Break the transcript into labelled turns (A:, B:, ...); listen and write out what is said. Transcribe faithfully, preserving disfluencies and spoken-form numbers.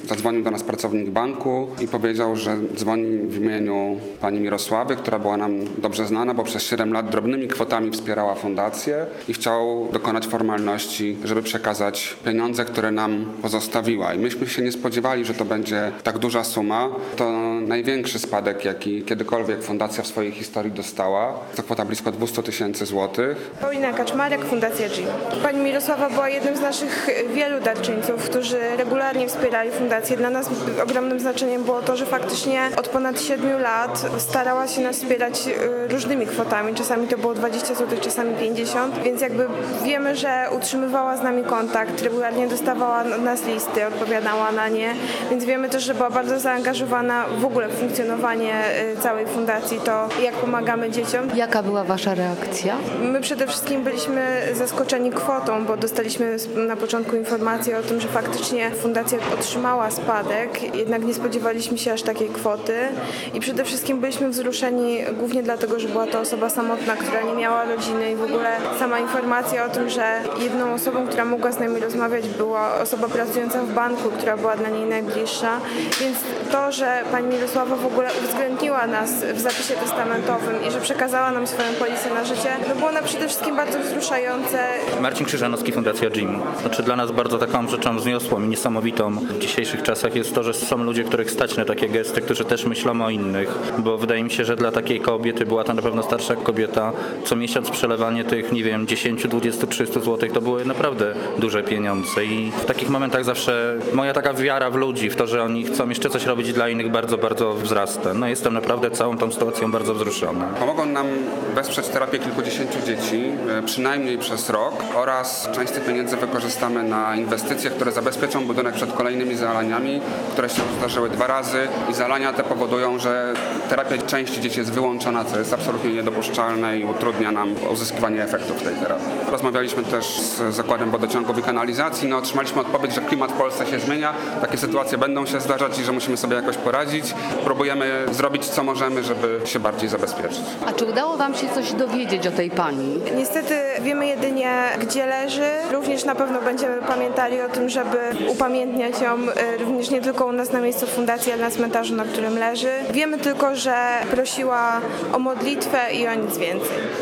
A: zadzwonił do nas pracownik banku i powiedział, że dzwoni w imieniu pani Mirosławy, która była nam dobrze znana, bo przez siedem lat drobnymi kwotami wspierała fundację i chciał dokonać formalności, żeby przekazać pieniądze, które nam pozostawiła. I myśmy się nie spodziewali, że to będzie tak duża suma. To największy spadek, jaki kiedykolwiek fundacja w swojej historii dostała. To kwota blisko dwieście tysięcy złotych.
B: Paulina Kaczmarek, Fundacja G I M. Pani Mirosława była jednym z naszych wielu darczyńców, którzy regularnie wspierali fundację. Dla nas ogromnym znaczeniem było to, że faktycznie od ponad siedmiu lat starała się nas wspierać różnymi kwotami. Czasami to było dwadzieścia złotych, czasami pięćdziesiąt, więc jakby wiemy, że utrzymywała z nami kontakt, regularnie dostawała od nas listy, odpowiadała na nie, więc wiemy też, że była bardzo zaangażowana w ogóle w funkcjonowanie całej fundacji, to jak pomagamy dzieciom.
C: Jaka była wasza reakcja?
B: My przede wszystkim byliśmy zaskoczeni kwotą, bo dostaliśmy na początku informację o tym, że faktycznie fundacja otrzymała spadek, jednak nie spodziewaliśmy się aż takiej kwoty i przede wszystkim byliśmy wzruszeni głównie dlatego, że była to osoba samotna, która nie miała rodziny i w ogóle sama informacja o tym, że jedną osobą, która mogła z nami rozmawiać, była osoba pracująca w banku, która była dla niej najbliższa, więc to, że pani Mirosława w ogóle uwzględniła nas w zapisie testamentowym i że przekazała nam swoją polisę na życie, no było nam przede wszystkim bardzo wzruszające.
D: Marcin Krzyżanowski, Fundacja G I M. Znaczy dla nas bardzo taką rzeczą wzniosłą i niesamowitą w dzisiejszych czasach jest to, że są ludzie, których stać na takie gesty, którzy też myślą o innych, bo wydaje mi się, że dla takiej kobiety, była to na pewno starsza kobieta, co miesiąc przelewanie tych, nie wiem, dziesięć, dwadzieścia, trzysta złotych to były naprawdę duże pieniądze i w takich momentach zawsze moja taka wiara w ludzi, w to, że oni chcą jeszcze coś robić dla innych, bardzo, bardzo wzrasta. No jestem naprawdę całą tą sytuacją bardzo wzruszony.
A: Pomogą nam wesprzeć terapię kilkudziesięciu dzieci, przynajmniej przez rok, oraz część tych pieniędzy wykorzystamy na inwestycje, które zabezpieczą budynek przed kolejnymi zalaniami, które się już zdarzyły dwa razy i zalania te powodują, że terapia części dzieci jest wyłączona, co jest absolutnie niedopuszczalne i utrudnia nam uzyskiwanie efektów tej terapii. Rozmawialiśmy też z Zakładem Wodociągów i Kanalizacji, no otrzymaliśmy odpowiedź, że klimat w Polsce się zmienia, takie sytuacje będą się zdarzać i że musimy sobie jakoś poradzić. Próbujemy zrobić co możemy, żeby się bardziej zabezpieczyć.
C: A czy udało wam się coś dowiedzieć o tej pani?
B: Niestety wiemy jedynie, gdzie leży. Również na pewno będziemy pamiętali o tym, żeby upamiętniać ją również nie tylko u nas na miejscu fundacji, ale na cmentarzu, na którym leży. Wiemy tylko, że prosiła o modlitwę i o nic więcej.